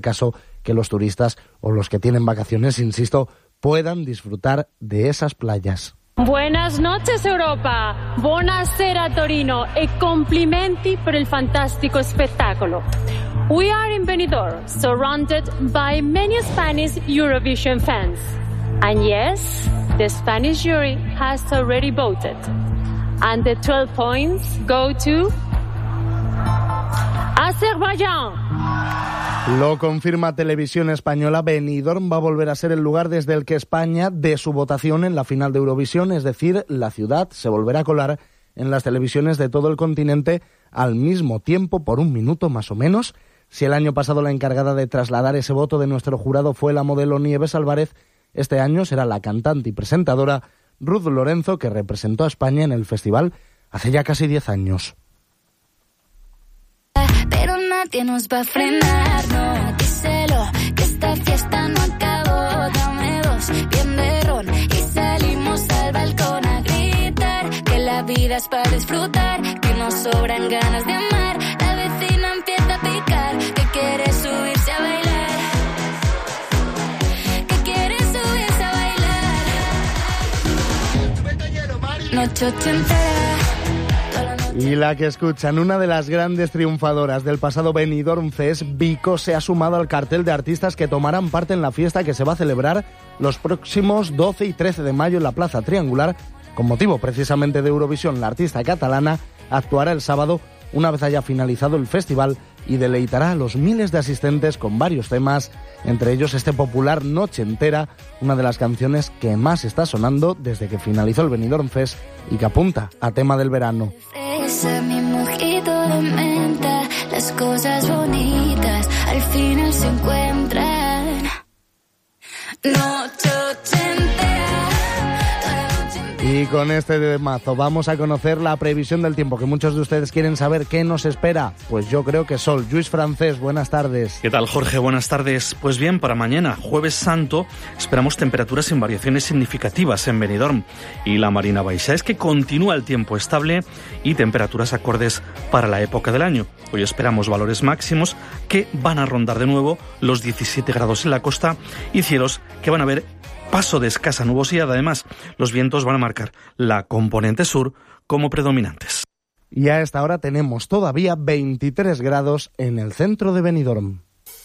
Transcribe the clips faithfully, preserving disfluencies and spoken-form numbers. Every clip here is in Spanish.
caso que los turistas o los que tienen vacaciones, insisto, puedan disfrutar de esas playas. Buenas noches Europa, buonasera Torino e complimenti per il fantastico spettacolo. We are in Benidorm, surrounded by many Spanish Eurovision fans. And yes, the Spanish jury has already voted. And the twelve points go to Azerbaiyán. Lo confirma Televisión Española. Benidorm va a volver a ser el lugar desde el que España dé su votación en la final de Eurovisión, es decir, la ciudad se volverá a colar en las televisiones de todo el continente al mismo tiempo, por un minuto más o menos. Si el año pasado la encargada de trasladar ese voto de nuestro jurado fue la modelo Nieves Álvarez, este año será la cantante y presentadora Ruth Lorenzo, que representó a España en el festival hace ya casi diez años. Pero nadie nos va a frenar, no, díselo, que esta fiesta no acabó, dame dos, bien de ron, y salimos al balcón a gritar, que la vida es para disfrutar, que nos sobran ganas de amar, la vecina empieza a picar, que quiere subirse a bailar, que quiere subirse a bailar, noche ochentera. Y la que escuchan, una de las grandes triunfadoras del pasado Benidorm Fest, Vico, se ha sumado al cartel de artistas que tomarán parte en la fiesta que se va a celebrar los próximos doce y trece de mayo en la Plaza Triangular. Con motivo precisamente de Eurovisión, la artista catalana actuará el sábado una vez haya finalizado el festival y deleitará a los miles de asistentes con varios temas, entre ellos este popular Noche Entera, una de las canciones que más está sonando desde que finalizó el Benidorm Fest y que apunta a tema del verano. Fresa, mi mojito de menta, las cosas bonitas al final se encuentran. Noche ochentera. Y con este temazo vamos a conocer la previsión del tiempo, que muchos de ustedes quieren saber qué nos espera. Pues yo creo que sol. Lluís Francés, buenas tardes. ¿Qué tal, Jorge? Buenas tardes. Pues bien, para mañana, Jueves Santo, esperamos temperaturas sin variaciones significativas en Benidorm y la Marina Baixa. Es que continúa el tiempo estable y temperaturas acordes para la época del año. Hoy esperamos valores máximos que van a rondar de nuevo los diecisiete grados en la costa y cielos que van a ver paso de escasa nubosidad. Además, los vientos van a marcar la componente sur como predominantes. Y a esta hora tenemos todavía veintitrés grados en el centro de Benidorm.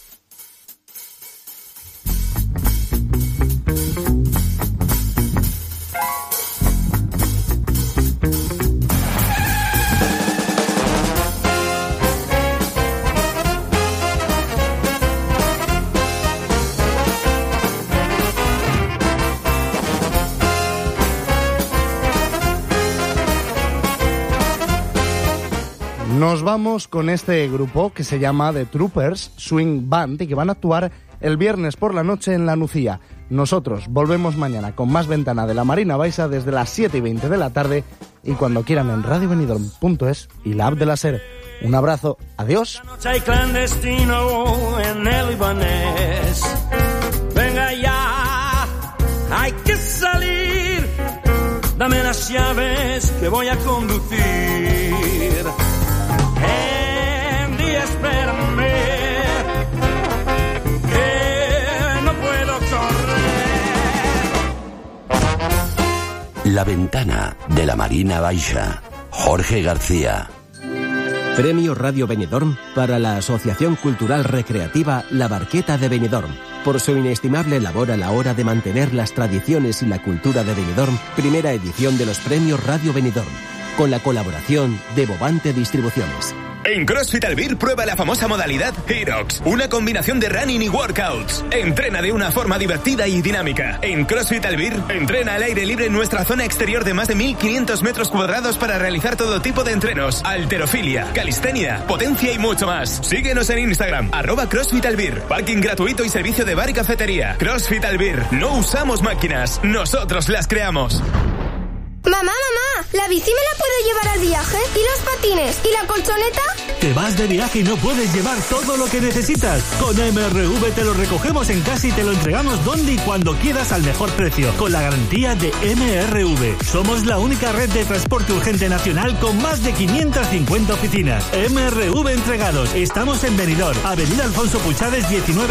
Nos vamos con este grupo que se llama The Troopers Swing Band y que van a actuar el viernes por la noche en La Nucía. Nosotros volvemos mañana con más Ventana de la Marina Baixa desde las siete y veinte de la tarde y cuando quieran en radio benidorm punto es y la app de la SER. Un abrazo, adiós. Hay clandestino en el Libanés. Venga ya, hay que salir. Dame las llaves que voy a conducir. Andy, espérame, que no puedo correr. La Ventana de la Marina Baixa. Jorge García. Premio Radio Benidorm para la Asociación Cultural Recreativa La Barqueta de Benidorm, por su inestimable labor a la hora de mantener las tradiciones y la cultura de Benidorm, primera edición de los Premios Radio Benidorm, con la colaboración de Bobante Distribuciones. En CrossFit Albir prueba la famosa modalidad HEROX, una combinación de running y workouts. Entrena de una forma divertida y dinámica. En CrossFit Albir, entrena al aire libre en nuestra zona exterior de más de mil quinientos metros cuadrados para realizar todo tipo de entrenos, halterofilia, calistenia, potencia y mucho más. Síguenos en Instagram, arroba CrossFit Albir. Parking gratuito y servicio de bar y cafetería. CrossFit Albir. No usamos máquinas, nosotros las creamos. Mamá, mamá, ¿la bici me la puedo llevar al viaje? ¿Y los patines? ¿Y la colchoneta? ¿Te vas de viaje y no puedes llevar todo lo que necesitas? Con M R V te lo recogemos en casa y te lo entregamos donde y cuando quieras al mejor precio, con la garantía de M R V. Somos la única red de transporte urgente nacional con más de quinientas cincuenta oficinas. M R V Entregados. Estamos en Benidorm, Avenida Alfonso Puchades diecinueve.